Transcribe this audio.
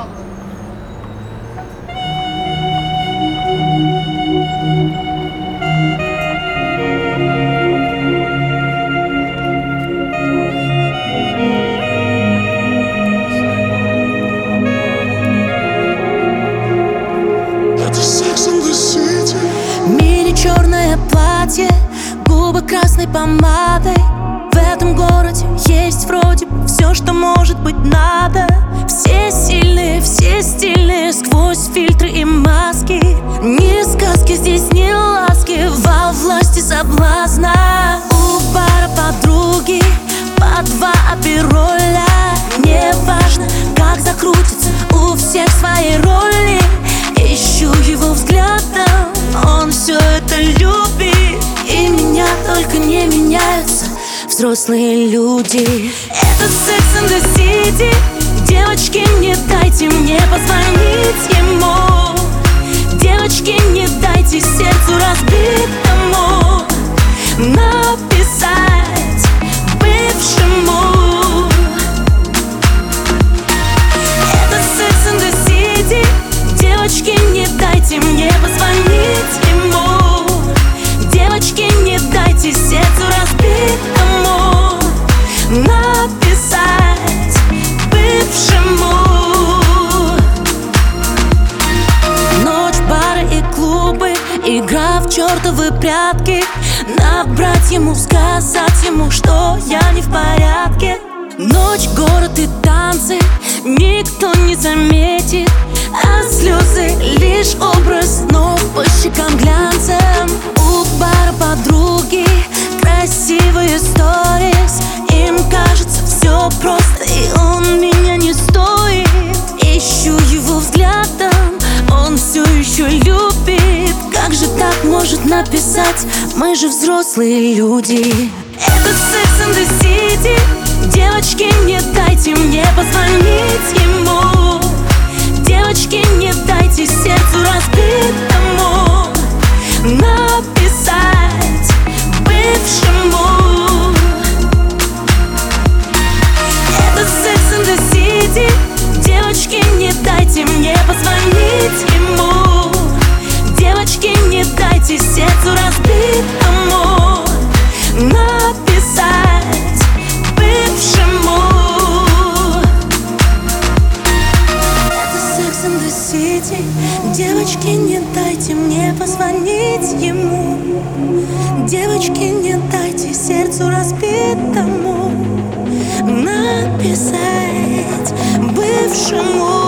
Черное платье, губы красной помадой. В этом городе есть вроде бы все, что может быть надо. Все сильные, все стильные, сквозь фильтры и маски. Ни сказки здесь, ни ласки, во власти соблазна. У бара подруги по два апероля. Не важно, как закрутится, у всех свои роли. Ищу его взглядом, он все это любит. И меня только не меняются взрослые люди. Это Sex and the City. Девочки, не дайте мне позвонить ему. Девочки, не дайте сердцу разбитому написать бывшему. Это Sex and the City. Девочки, не дайте мне позвонить ему. Девочки, не дайте сердцу разбитому написать бывшему. Ночь, бары и клубы, игра в чертовы прятки. Набрать ему, сказать ему, что я не в порядке. Ночь, город и танцы, никто не заметит. А слезы лишь образ, но по щекам глянцем. У бара подруги красивые сторис. Им кажется все просто, и он меня не стоит. Ищу его взглядом, он все еще любит. Как же так может написать? Мы же взрослые люди. Это Sex and the City. Девочки, не дайте мне позвонить ему. Девочки, не дайте сердцу разбитому написать бывшему. Это Sex and the City. Девочки, не дайте мне позвонить ему. Девочки, не дайте сердцу разбитому написать бывшему. Девочки, не дайте мне позвонить ему. Девочки, не дайте сердцу разбитому написать бывшему.